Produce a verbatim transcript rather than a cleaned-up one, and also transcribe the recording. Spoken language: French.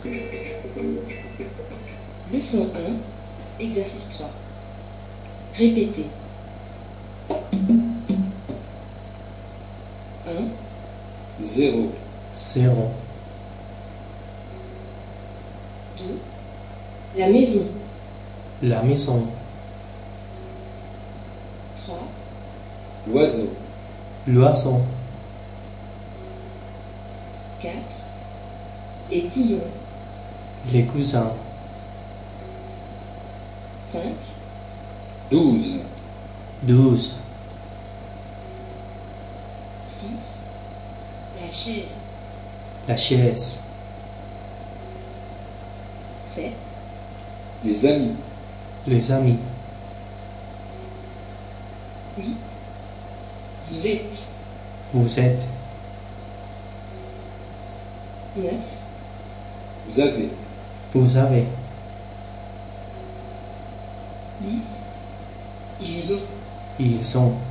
Leçon un, exercice trois. Répétez. un, Zéro. Zéro. deux, la maison. La maison. trois, L'oiseau. L'oiseau. quatre, les cousins. Les cousins. cinq, Douze. Douze. six, la chaise. La chaise. sept, Les amis. Les amis. huit, vous êtes. Vous êtes. neuf, Vous avez. Vous avez. dix, ils ont. Ils ont.